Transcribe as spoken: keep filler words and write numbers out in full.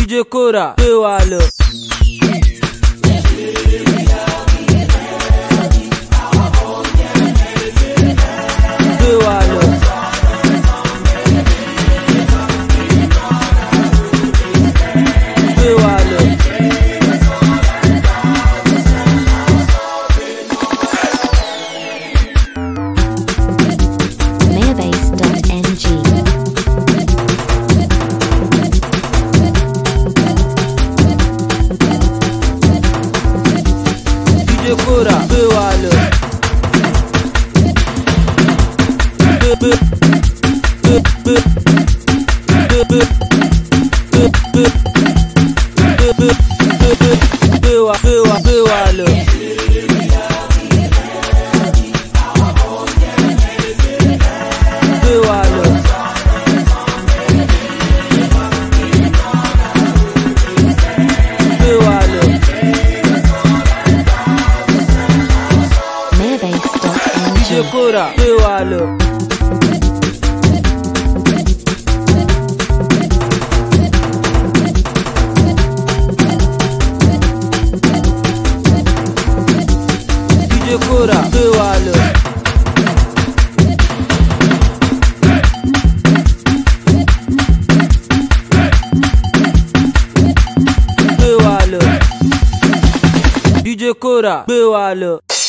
D J Kora, gbé wa lọ. Gbé wa lọ. Gbé wa lọ. Mayabase dot N G. D J Kora, gbé wa lọ. Gbé gbé gbé gbé gbé gbé gbé gbé gbé gbé gbé gbé wa gbé wa gbé wa lọ. Gbé wa lọ. Gbé wa lọ. Mayabase dot N D J G. Kora, gbé wa lọ. D J Kora, gbé wa lọ. Gbé wa lọ. D J Kora, gbé wa lọ.